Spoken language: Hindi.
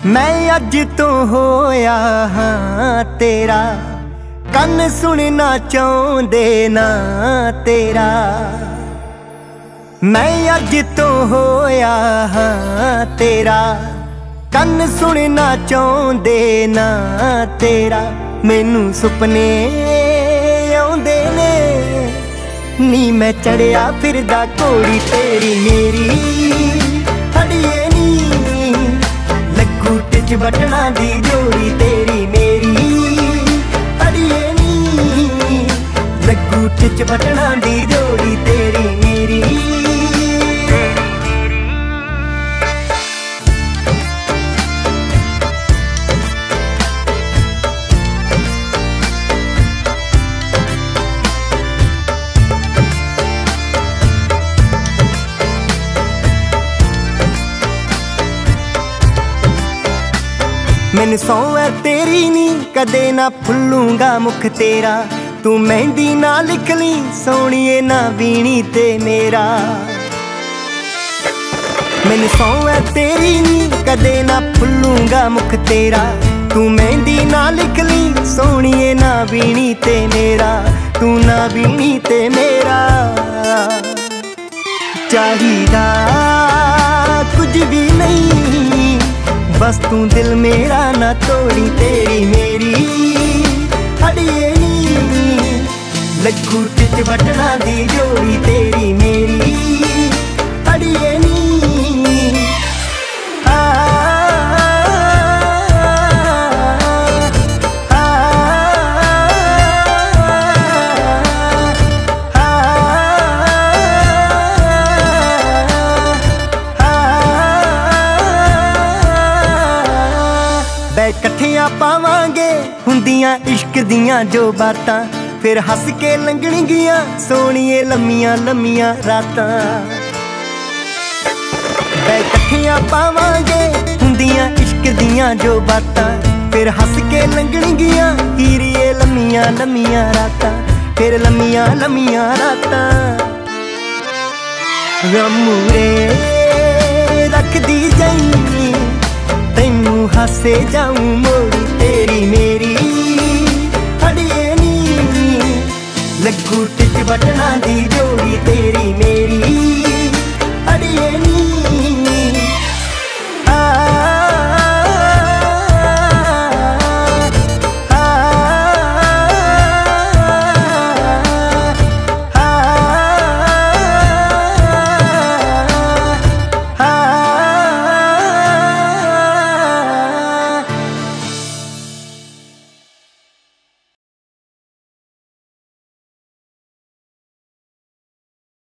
मैं अज तो होया हाँ तेरा, कन सुनना चाहते ना तेरा। मैं अज तो होया हाँ तेरा, कन सुनना चाहते ना तेरा। मैनू सुपने आउंदे ने नी, मैं चढ़िया फिरदा घोड़ी तेरी मेरी। अड़िए नी लगू टिच बटना दी जोड़ी तेरी मेरी। अड़िए नी लगू टिच बटना दी जोड़ी तेरी मेरी। मैनू सौ है तेरी नी, कदे ना भुल्लूंगा मुख तेरा। तू मेहंदी ना लिख ली सोहणिए ना वीणी ते मेरा। मैनू सौ है तेरी नी, कदे ना भुल्लूंगा मुख तेरा। तू मेहंदी ना लिख ली सोहणिए ना वीणी ते मेरा। तू ना वीणी ते मेरा। चाहिदा कुछ भी नहीं, बस तू दिल मेरा ना तोड़ी तेरी मेरी। अड़िए नी लगू टिच बटना दी जोड़ी तेरी मेरी। अड़िए नी कट्ठियां पावांगे हुंदियां इश्क दियां जो बातां। फिर हस के लंघणगियां सोहणिए लम्मियां लम्मियां रातां। कट्ठियां पावांगे हुंदियां इश्क दियां जो बातां। फिर हस के लंघणगियां हीरिए लम्मियां लम्मियां रातां। फिर लम्मियां लम्मियां रातां। गमूरे रख दी जाई तैनू हासे जाऊं मोड़ी तेरी मेरी। अड़िए नी लगू टिच बटना दी जोड़ी तेरी मेरी।